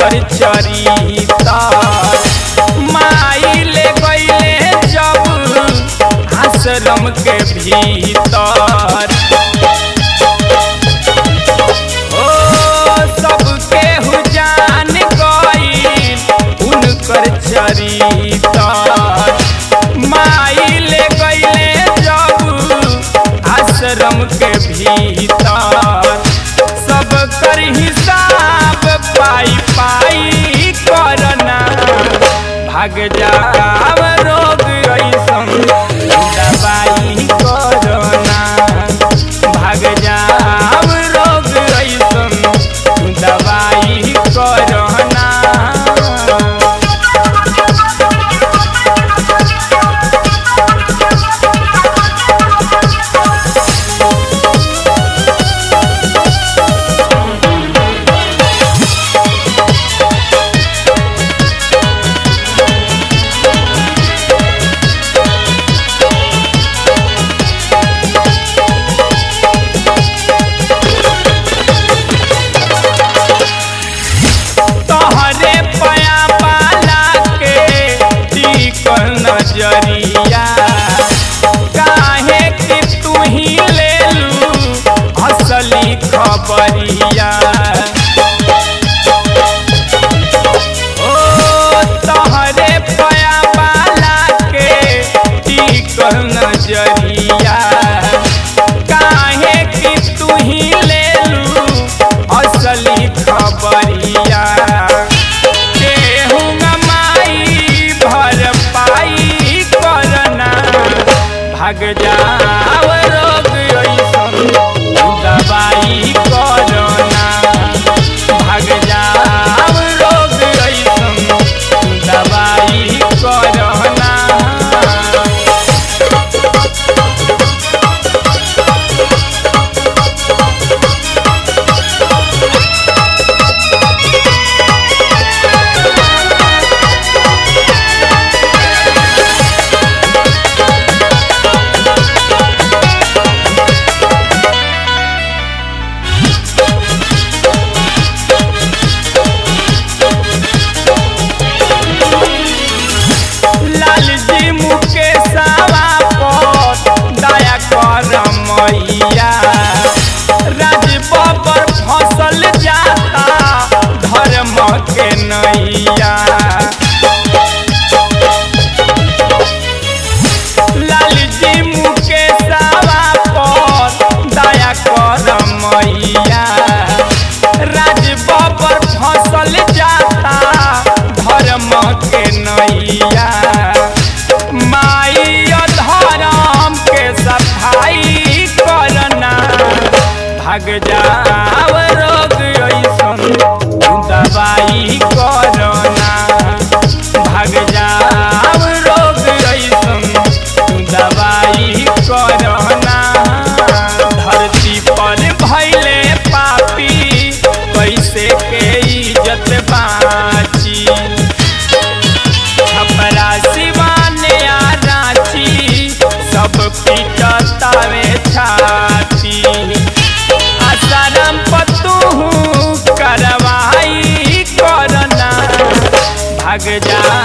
उनकर चरिता माई ले गईले जब आश्रम के भीतर सबके जान गई उनकर चरिता माई ले गईले जब आश्रम के भीतर सब कर हिसाब पाई पाई करना भाग जाव रोग ऐसन दवाई करना भाग जाव रोग ऐसन दवाई करना नजरिया काहे कि तू ही ले लू असली खबरिया ओ तहरे पया बाला के टिकल नजरिया काहे कि तू ही ले लू असली खबरिया भाग जाव रोग ऐसन दवाई करना भाग जाव रोग ऐसन दवाई करना मैया राज बबर फसल जाता धर्म के नैया लाल जी मुकेशवा पर दया कर मैया राज बबर फसल जाता धर्म के नैया माई धर्म के सफाई करना भाग जाव रोग ऐसन दवाई करना भाग जाव रोग ऐसन दवाई करना धरती पर भैले पापी कैसे के इज्जत बाची छपरा सिवाने आ रांची सब पीटतावे छाती आसाराम पतू करवाई करना भाग जा